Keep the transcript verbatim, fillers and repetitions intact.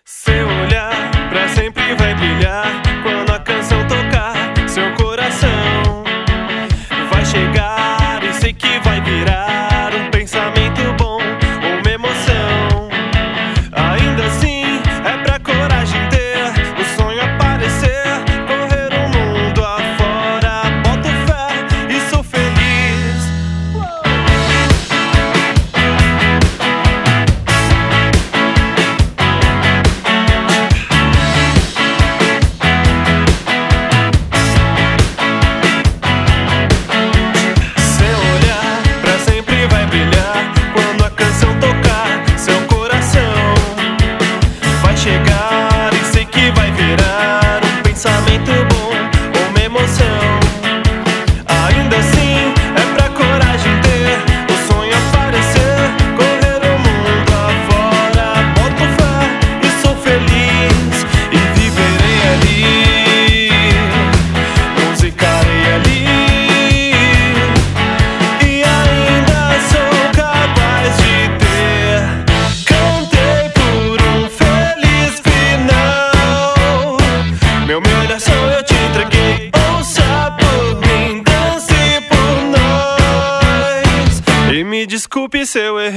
Seu olhar pra sempre vai brilhar quando a canção tocar. Seu coração vai chegar e sei que vai virar um pensamento bom, uma emoção. Ainda assim é pra coragem ter o sonho aparecer, correr o mundo afora. Boto fé e sou feliz. Seu olhar pra sempre vai brilhar quando a canção tocar. Seu coração vai chegar e sei que vai virar um pensamento bom, uma emoção. Ainda assim é pra coragem ter o sonho aparecer, correr o mundo afora. Boto fé e sou feliz e viverei ali, musicarei ali. E ainda sou capaz de ter. Cantei por um feliz final. Meu melhor som eu te entreguei. Ouça por mim, dance por nós. E me desculpe se eu errei.